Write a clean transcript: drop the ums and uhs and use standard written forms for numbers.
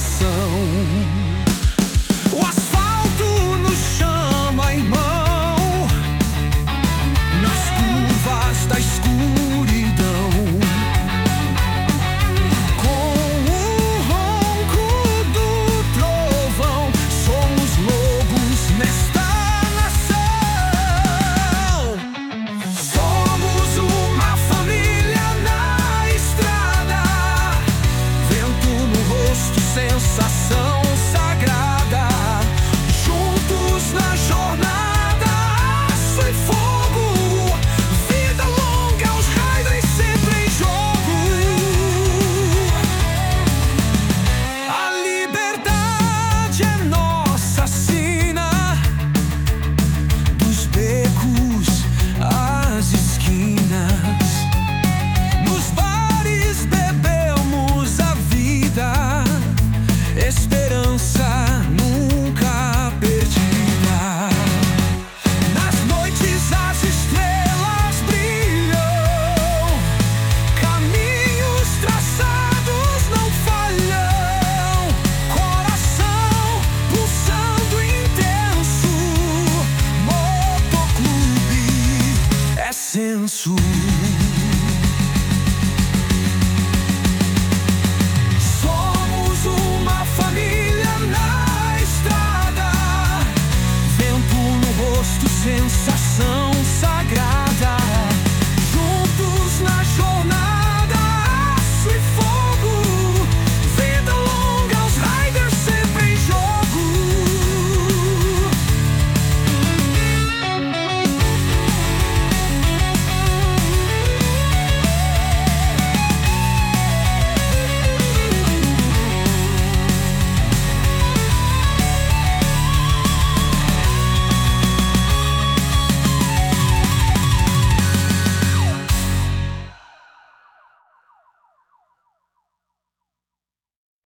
coração. O asfalto nos chama, irmão, nas curvas da escuridão. Com o ronco do trovão, somos lobos nesta nação. Somos uma família na estrada, vento no rosto, sensação sagrada. Juntos na jornada, aço e fogo, vida longa, os raiders sempre em jogo. A liberdade é nossa sina, dos becos às esquinas. Nos bares bebemos a vida, esperança nunca perdida. Nas noites as estrelas brilham, caminhos traçados não falham. Coração pulsando intenso, motoclube é senso.